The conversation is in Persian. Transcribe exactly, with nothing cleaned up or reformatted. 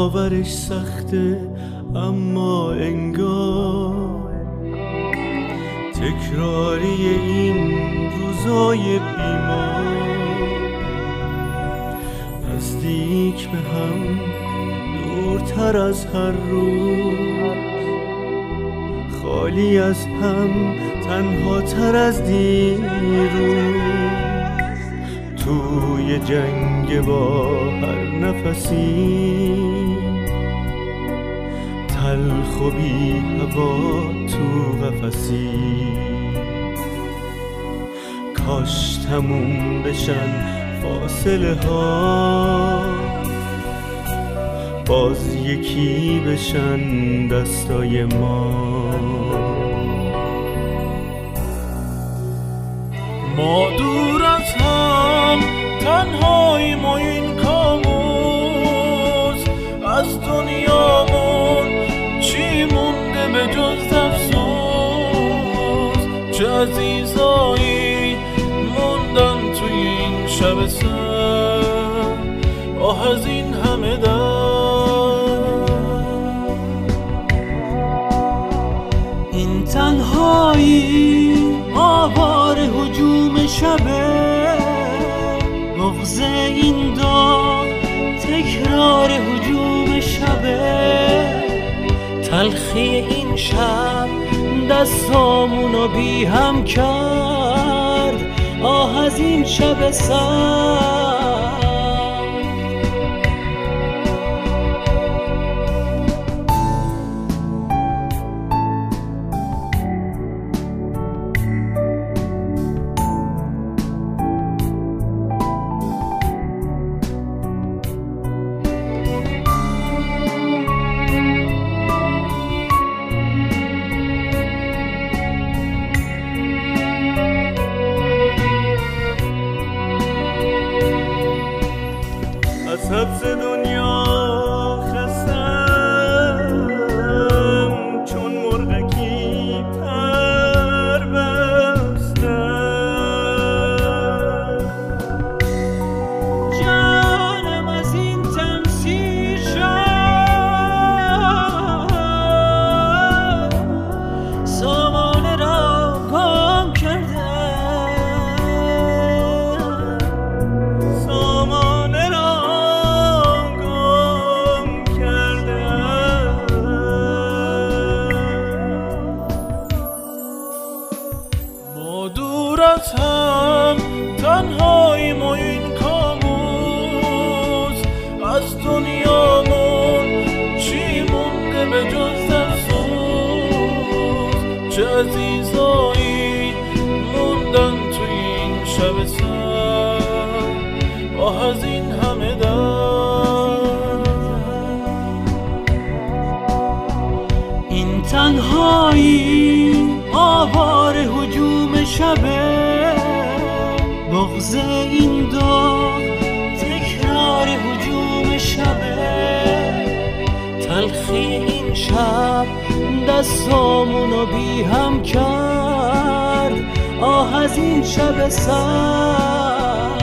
باورش سخته اما انگار تکراری این روزای بیمار نزدیک به هم دورتر از هر روز خالی از هم تنهاتر از دیروز توی جنگ با هر نفسی تلخ و بی هوا تو قفسی کاش تموم بشن فاصله ها باز یکی بشن دستای ما ما دور از هم تنهاییم و این کابوس از دنیامون چی مونده به جز افسوس چه عزیزایی موندن توی این شب سر آه از این همه درد این تنهایی آوار هجوم شبه بغض این داغ تکرار هجوم شبه تلخی این شب دستامونو بی هم کرد آه از این شب سر از حبس دنیا خستم چون مرغکی پر بستم جانم از این تن سیر شد سامانه را گم کردم دور از هم تنهاییم و این کابوس از دنیامون چی مونده به جز افسوس چه عزیزایی موندن توی این شب سر آه از این همه درد این تنهایی آوار هجوم شبه بغض این داغ تکرار هجوم شبه تلخی این شب دستامونو بی هم کرد آه از این شب سر